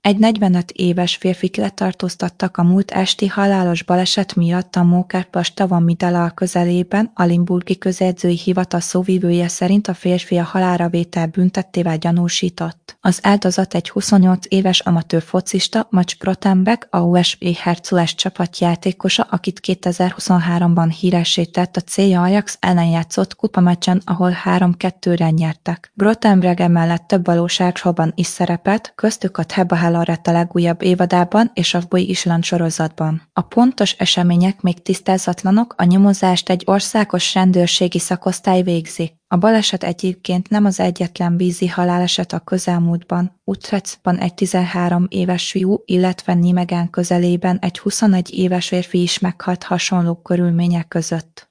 Egy 45 éves férfit letartóztattak a múlt esti halálos baleset miatt a Mókás-Tavan-Midala közelében. A limburgi közjegyzői hivatal szóvivője szerint a férfi a halálra vétel büntettével gyanúsított. Az áldozat egy 28 éves amatőr focista, Macs Protembek, a USV Hercules csapatjátékosa, akit 2023-ban híressé tett, a Célja Ajax ellen játszott kupameccsen, ahol 3-2-re nyertek. Protembek emellett több valóságshow-ban is szerepelt, köztük a Theba Loretta a legújabb évadában és a Boy Island sorozatban. A pontos események még tisztázatlanok, a nyomozást egy országos rendőrségi szakosztály végzi. A baleset egyébként nem az egyetlen vízi haláleset a közelmúltban. Utrechtban egy 13 éves fiú, illetve Nijmegen közelében egy 21 éves férfi is meghalt hasonló körülmények között.